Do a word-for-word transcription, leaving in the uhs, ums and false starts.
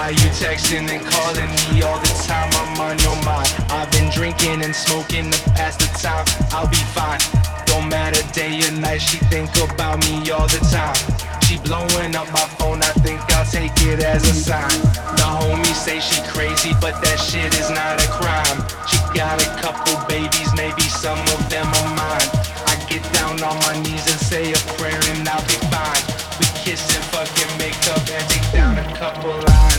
Why you texting and calling me all the time? I'm on your mind. I've been drinking and smoking to pass the time. I'll be fine. Don't matter day or night. She think about me all the time. She blowing up my phone. I think I'll take it as a sign. The homies say she crazy, but that shit is not a crime. She got a couple babies, maybe some of them are mine. I get down on my knees and say a prayer and I'll be fine. We kiss and fucking make up and take down a couple lines.